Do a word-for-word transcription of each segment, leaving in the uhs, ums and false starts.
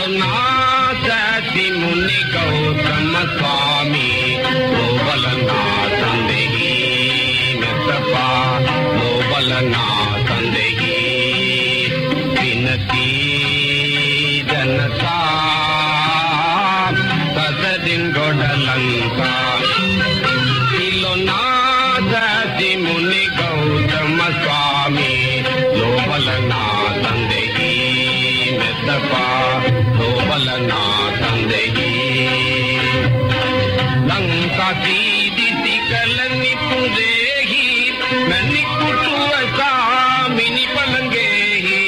नाथति मुनि गौतम स्वामी लोबलनाथ संदेही मेतपा लोबलनाथ संदेही विनती जनता सददिन गोडलंका नाथति मुनि गौतम स्वामी लोबलनाथ संदेही मेतपा लोबलनाथ संदेही लंका सीधी तिकल निपुदेही मैंने कुटुवसा मिनी पलंगेही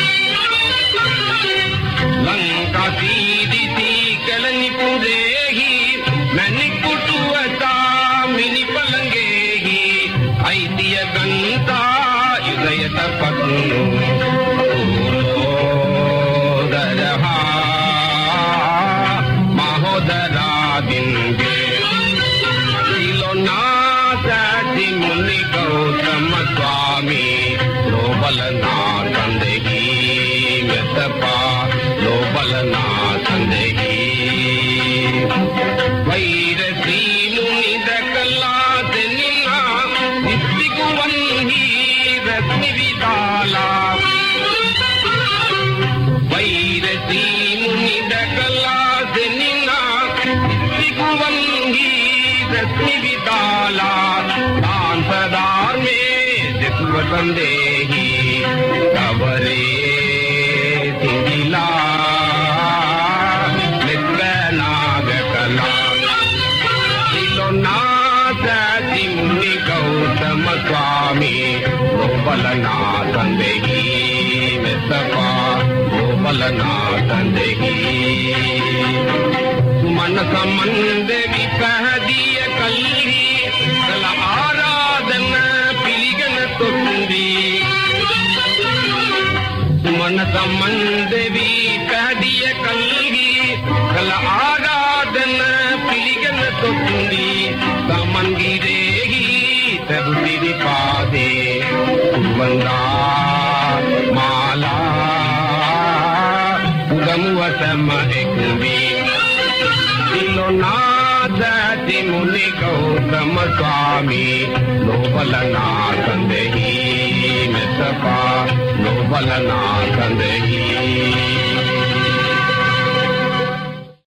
लंका सीधी तिकल निपुदेही मैंने कुटुवसा मिनी पलंगेही ऐतिय गंता युदय तपनु दरहा महोदरा दिंगे नाथति मुनि गौतम स्वामी लोबलनाथ संदेही मेतपा लोबलनाथ संदेही वैरसी मुनि दकला निना नित्तिकुवन्ही रश्मि विदाला वैरसी मुनि दकला निना नित्तिकुवन्ही रश्मि विदाला दान सदार में दिखव संदेही कवरे सिंगिला नाग कला नाथति मुनि गौतम स्वामी लोबलनाथ संदेही मेतपा लोबलनाथ संदेही मन संबंध विकह दिय कल्ही कल आराधन पिलिगन तुंदी मन संबंध विकह दिय कल्ही कल आराधन पिलिगन तुंदी समंगिरेही तबुतिरि पादे वंदा माला गमुवतम एकवी नाथति मुनि गौतम स्वामी लोबलनाथ संदेही मेतपा लोबलनाथ संदेही